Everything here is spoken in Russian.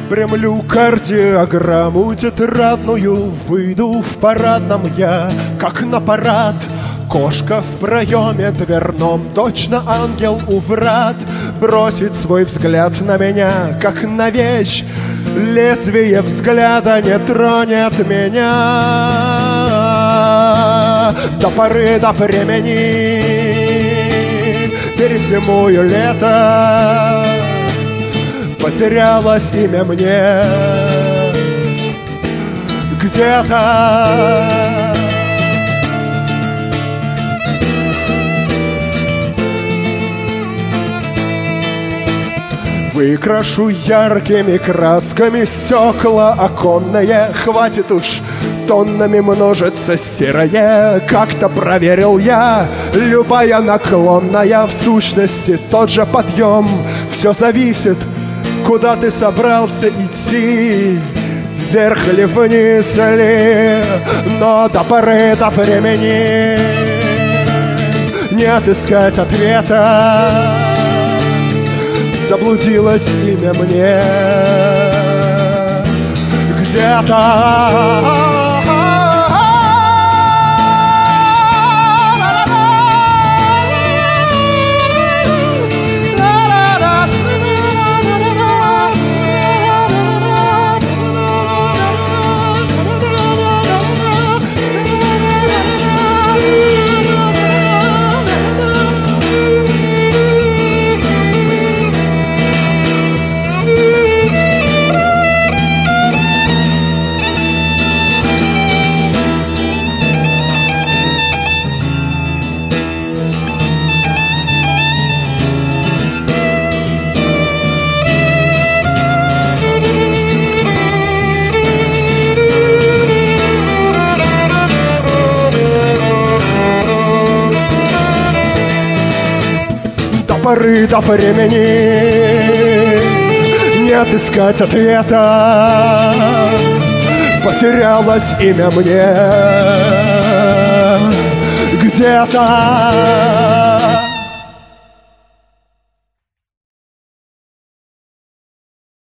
Премлю кардиограмму тетрадную, выйду в парадном я, как на парад. Кошка в проеме дверном, точно ангел у врат, бросит свой взгляд на меня, как на вещь. Лезвие взгляда не тронет меня до поры до времени. Перезимую лето, потерялось имя мне где-то. Выкрашу яркими красками стекла оконные. Хватит уж тоннами множится серое. Как-то проверил я, любая наклонная в сущности тот же подъем. Все зависит, куда ты собрался идти, вверх или вниз ли. Но до поры до времени не отыскать ответа. Заблудилось имя мне где-то. До поры до времени не отыскать ответа. Потерялось имя мне где-то.